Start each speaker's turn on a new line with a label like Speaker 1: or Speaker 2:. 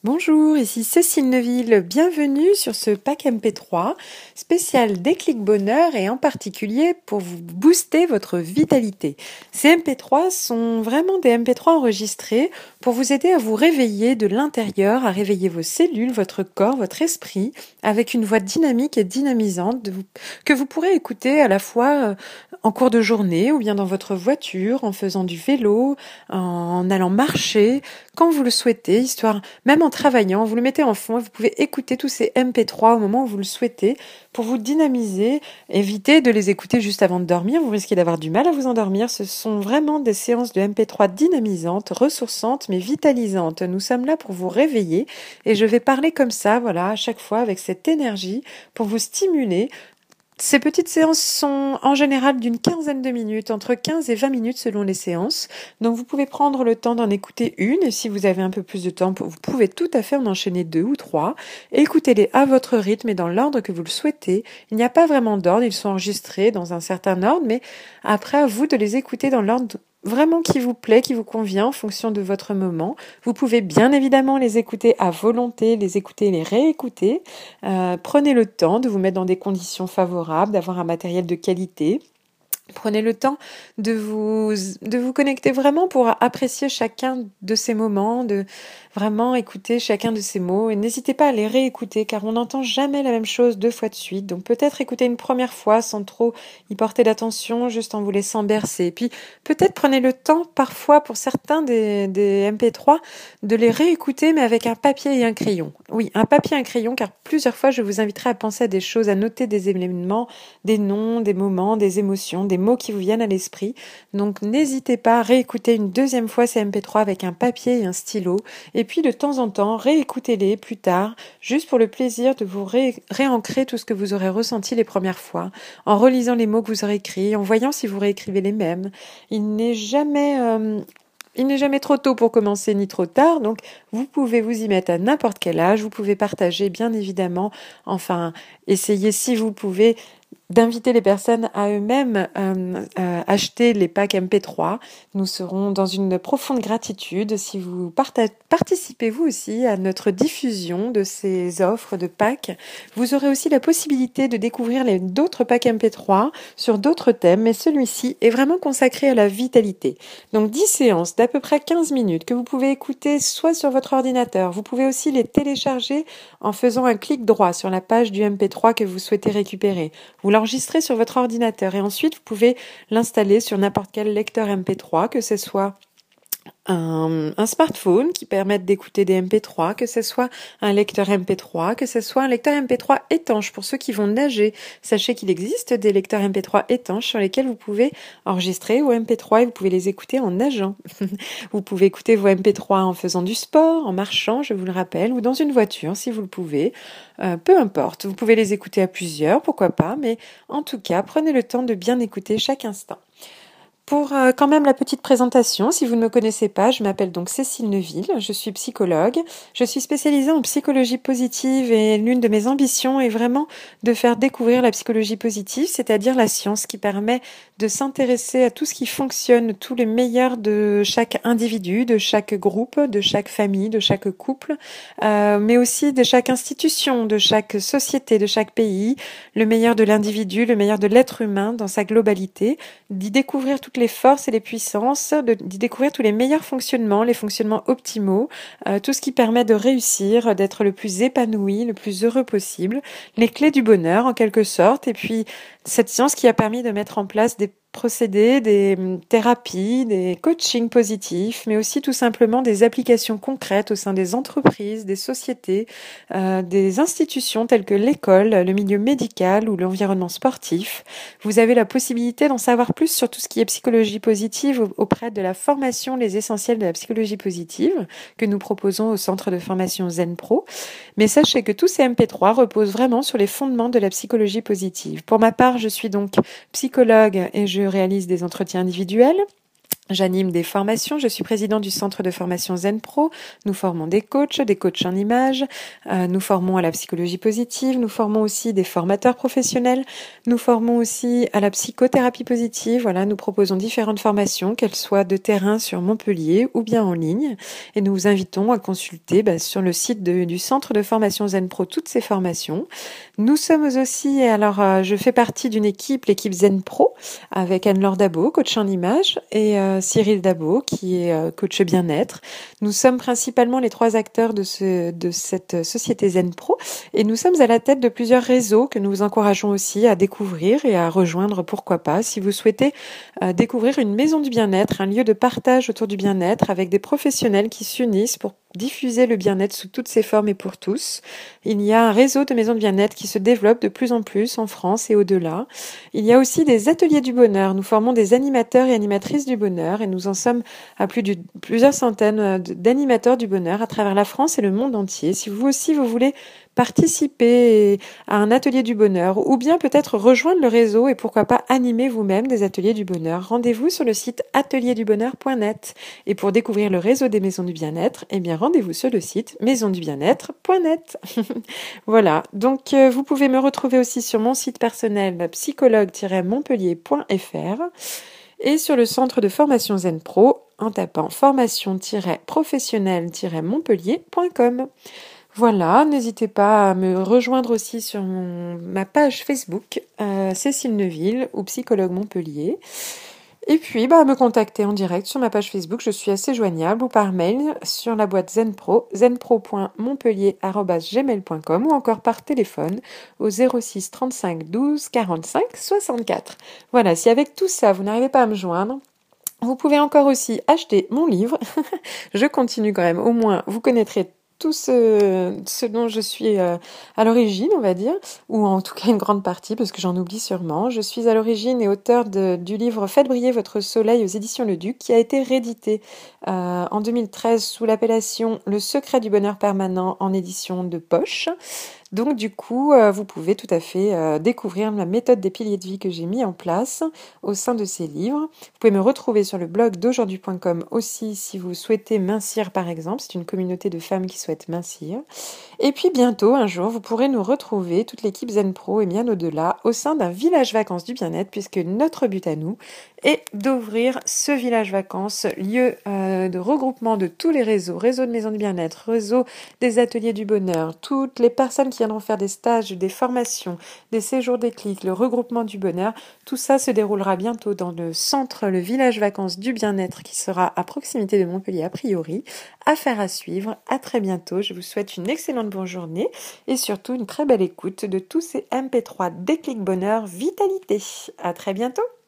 Speaker 1: Bonjour, ici Cécile Neuville. Bienvenue sur ce pack MP3 spécial Déclic Bonheur et en particulier pour vous booster votre vitalité. Ces MP3 sont vraiment des MP3 enregistrés pour vous aider à vous réveiller de l'intérieur, à réveiller vos cellules, votre corps, votre esprit avec une voix dynamique et dynamisante que vous pourrez écouter à la fois en cours de journée ou bien dans votre voiture, en faisant du vélo, en allant marcher, quand vous le souhaitez, histoire, même en travaillant, vous le mettez en fond et vous pouvez écouter tous ces MP3 au moment où vous le souhaitez pour vous dynamiser. Évitez de les écouter juste avant de dormir, vous risquez d'avoir du mal à vous endormir. Ce sont vraiment des séances de MP3 dynamisantes, ressourçantes mais vitalisantes. Nous sommes là pour vous réveiller et je vais parler comme ça, voilà, à chaque fois avec cette énergie pour vous stimuler. Ces petites séances sont en général d'une quinzaine de minutes, entre 15 et 20 minutes selon les séances. Donc vous pouvez prendre le temps d'en écouter une et si vous avez un peu plus de temps, vous pouvez tout à fait en enchaîner 2 ou 3. Écoutez-les à votre rythme et dans l'ordre que vous le souhaitez. Il n'y a pas vraiment d'ordre, ils sont enregistrés dans un certain ordre, mais après à vous de les écouter dans l'ordre vraiment qui vous plaît, qui vous convient en fonction de votre moment. Vous pouvez bien évidemment les écouter à volonté, les écouter et les réécouter. Prenez le temps de vous mettre dans des conditions favorables, d'avoir un matériel de qualité. Prenez le temps de vous connecter vraiment pour apprécier chacun de ces moments, de vraiment écouter chacun de ces mots et n'hésitez pas à les réécouter car on n'entend jamais la même chose 2 fois de suite. Donc peut-être écouter une première fois sans trop y porter d'attention, juste en vous laissant bercer. Et puis peut-être prenez le temps parfois pour certains des MP3 de les réécouter mais avec un papier et un crayon. Oui, un papier et un crayon car plusieurs fois je vous inviterai à penser à des choses, à noter des éléments, des noms, des moments, des émotions, des mots qui vous viennent à l'esprit. Donc n'hésitez pas à réécouter une deuxième fois ces MP3 avec un papier et un stylo. Et puis de temps en temps, réécoutez-les plus tard, juste pour le plaisir de vous réancrer tout ce que vous aurez ressenti les premières fois, en relisant les mots que vous aurez écrits, en voyant si vous réécrivez les mêmes. Il n'est jamais trop tôt pour commencer ni trop tard, donc vous pouvez vous y mettre à n'importe quel âge, vous pouvez partager bien évidemment, enfin essayez si vous pouvez d'inviter les personnes à eux-mêmes acheter les packs MP3. Nous serons dans une profonde gratitude si vous participez vous aussi à notre diffusion de ces offres de packs. Vous aurez aussi la possibilité de découvrir d'autres packs MP3 sur d'autres thèmes, mais celui-ci est vraiment consacré à la vitalité. Donc 10 séances d'à peu près 15 minutes que vous pouvez écouter soit sur votre ordinateur. Vous pouvez aussi les télécharger en faisant un clic droit sur la page du MP3 que vous souhaitez récupérer. Vous l'enregistrez sur votre ordinateur et ensuite vous pouvez l'installer sur n'importe quel lecteur MP3, que ce soit un smartphone qui permette d'écouter des MP3, que ce soit un lecteur MP3, que ce soit un lecteur MP3 étanche. Pour ceux qui vont nager, sachez qu'il existe des lecteurs MP3 étanches sur lesquels vous pouvez enregistrer vos MP3 et vous pouvez les écouter en nageant. Vous pouvez écouter vos MP3 en faisant du sport, en marchant, je vous le rappelle, ou dans une voiture si vous le pouvez. Peu importe, vous pouvez les écouter à plusieurs, pourquoi pas, mais en tout cas, prenez le temps de bien écouter chaque instant. Pour quand même la petite présentation, si vous ne me connaissez pas, je m'appelle donc Cécile Neuville, je suis psychologue, je suis spécialisée en psychologie positive et l'une de mes ambitions est vraiment de faire découvrir la psychologie positive, c'est-à-dire la science qui permet de s'intéresser à tout ce qui fonctionne, tous les meilleurs de chaque individu, de chaque groupe, de chaque famille, de chaque couple, mais aussi de chaque institution, de chaque société, de chaque pays, le meilleur de l'individu, le meilleur de l'être humain dans sa globalité, d'y découvrir toutes les forces et les puissances, d'y découvrir tous les meilleurs fonctionnements, les fonctionnements optimaux, tout ce qui permet de réussir, d'être le plus épanoui, le plus heureux possible, les clés du bonheur en quelque sorte, et puis cette science qui a permis de mettre en place des procédés, des thérapies, des coachings positifs, mais aussi tout simplement des applications concrètes au sein des entreprises, des sociétés, des institutions telles que l'école, le milieu médical ou l'environnement sportif. Vous avez la possibilité d'en savoir plus sur tout ce qui est psychologie positive auprès de la formation Les Essentiels de la psychologie positive que nous proposons au centre de formation Zen Pro. Mais sachez que tous ces MP3 reposent vraiment sur les fondements de la psychologie positive. Pour ma part, je suis donc psychologue et je réalise des entretiens individuels. J'anime des formations, je suis présidente du centre de formation Zen Pro. Nous formons des coachs en images, nous formons à la psychologie positive, nous formons aussi des formateurs professionnels, nous formons aussi à la psychothérapie positive. Voilà, nous proposons différentes formations, qu'elles soient de terrain sur Montpellier ou bien en ligne. Et nous vous invitons à consulter sur le site du centre de formation Zen Pro toutes ces formations. Nous sommes aussi, je fais partie d'une équipe, l'équipe Zen Pro, avec Anne-Laure Dabo, coach en images, et Cyril Dabo, qui est coach bien-être. Nous sommes principalement les 3 acteurs de cette société Zen Pro, et nous sommes à la tête de plusieurs réseaux que nous vous encourageons aussi à découvrir et à rejoindre, pourquoi pas, si vous souhaitez découvrir une maison du bien-être, un lieu de partage autour du bien-être, avec des professionnels qui s'unissent pour diffuser le bien-être sous toutes ses formes et pour tous. Il y a un réseau de maisons de bien-être qui se développe de plus en plus en France et au-delà. Il y a aussi des ateliers du bonheur. Nous formons des animateurs et animatrices du bonheur et nous en sommes à plusieurs centaines d'animateurs du bonheur à travers la France et le monde entier. Si vous aussi vous voulez participer à un atelier du bonheur ou bien peut-être rejoindre le réseau et pourquoi pas animer vous-même des ateliers du bonheur, rendez-vous sur le site atelierduBonheur.net. Et pour découvrir le réseau des maisons du bien-être, rendez-vous sur le site maisondubienêtre.net. Voilà, donc vous pouvez me retrouver aussi sur mon site personnel psychologue-montpellier.fr et sur le centre de formation Zen Pro en tapant formation-professionnelle-montpellier.com. Voilà, n'hésitez pas à me rejoindre aussi sur ma page Facebook, Cécile Neuville ou Psychologue Montpellier. Et puis, me contacter en direct sur ma page Facebook, je suis assez joignable, ou par mail sur la boîte Zenpro, zenpro.montpellier@gmail.com ou encore par téléphone au 06 35 12 45 64. Voilà, si avec tout ça, vous n'arrivez pas à me joindre, vous pouvez encore aussi acheter mon livre. Je continue quand même, au moins, vous connaîtrez tout ce dont je suis à l'origine, on va dire, ou en tout cas une grande partie, parce que j'en oublie sûrement. Je suis à l'origine et auteur du livre Faites briller votre soleil aux éditions Le Duc, qui a été réédité en 2013 sous l'appellation Le secret du bonheur permanent en édition de poche. Donc du coup, vous pouvez tout à fait découvrir la méthode des piliers de vie que j'ai mis en place au sein de ces livres. Vous pouvez me retrouver sur le blog d'aujourd'hui.com aussi si vous souhaitez mincir par exemple. C'est une communauté de femmes qui souhaitent mincir. Et puis bientôt, un jour, vous pourrez nous retrouver, toute l'équipe Zen Pro et bien au-delà, au sein d'un village vacances du bien-être, puisque notre but à nous est d'ouvrir ce village vacances, lieu de regroupement de tous les réseaux, réseau de maisons du bien-être, réseau des ateliers du bonheur, toutes les personnes qui viendront faire des stages, des formations, des séjours déclic, le regroupement du bonheur. Tout ça se déroulera bientôt dans le centre, le village vacances du bien-être qui sera à proximité de Montpellier a priori. Affaire à suivre. À très bientôt. Je vous souhaite une excellente bonne journée et surtout une très belle écoute de tous ces MP3 Déclic Bonheur Vitalité. À très bientôt.